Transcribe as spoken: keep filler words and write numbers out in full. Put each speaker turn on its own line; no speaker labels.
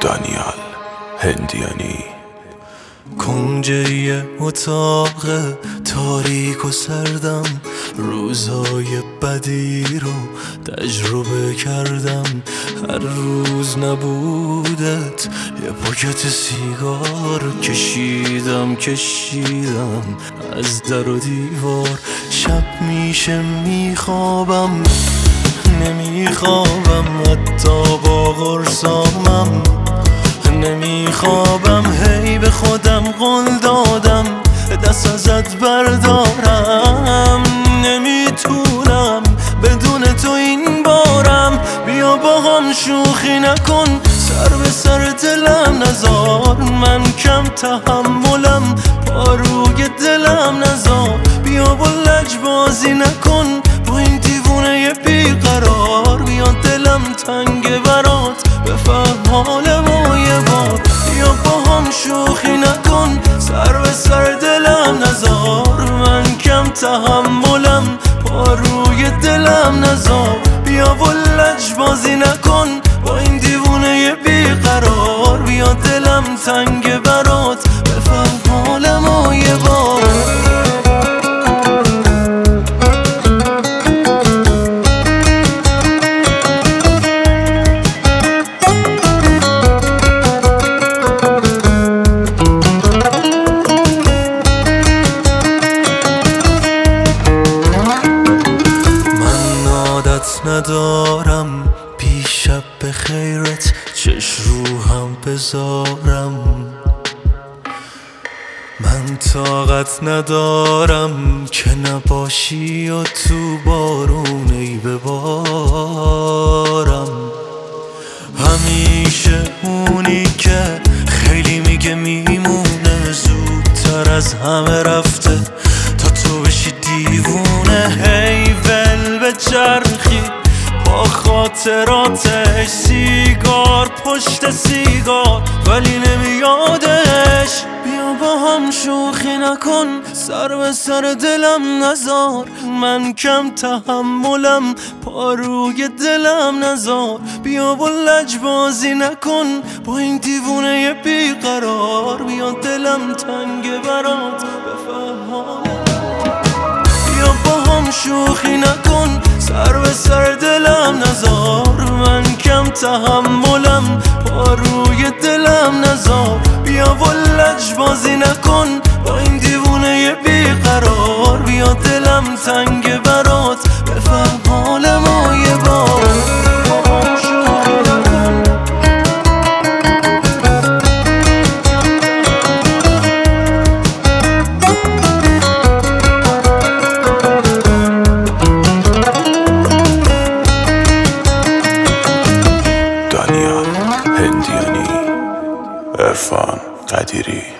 دانیال هندیانی.
کنج یه اتاق تاریک و سردم، روزای بدی رو تجربه کردم. هر روز نبودت یه پاکت سیگار کشیدم کشیدم از در و دیوار. شب میشه میخوابم نمیخوابم، حتی با قرصامم نمیخوابم. هی به خودم قول دادم دست ازت بردارم، نمیتونم بدون تو این بارم. بیا با هم شوخی نکن، سر به سر دلم نزار. من کم تحملم، پاروی دلم نزار. بیا با لج بازی نکن با این دیوونه بیقرار. بیا دلم تنگ برات بفهم حال ما یه بار. بیا با هم شوخی نکن، سر به سر دلم نزار. من کم تحملم، پاروی دلم نزار. بیا و لج بازی نکن با این دیوونه بیقرار. بیا دلم تنگ برات بفهم حال ما یه بار. ندارم پیشب به خیرت چش رو هم بذارم. من طاقت ندارم که نباشی و تو بارونی ببارم. همیشه اونی که خیلی میگه میمونه، زودتر از همه رفته تا تو بشی دیوونه. هی ول به چرخی با خاطراتش، سیگار پشت سیگار ولی نمیادش. بیا با هم شوخی نکن، سر به سر دلم نزار. من کم تحملم، پاروی دلم نزار. بیا با لج بازی نکن با این دیوونه بیقرار. بیا دلم تنگ برات بفهم حالم. بیا با هم شوخی نکن، سر به سر دلم نزار. من کم تحملم، پاروی دلم نزار. بیا و لج بازی نکن با این دیوونه بیقرار. بیا دلم تنگ برات بفهم حال ما یه بار.
دانیال هندیانی، عرفان قدیری.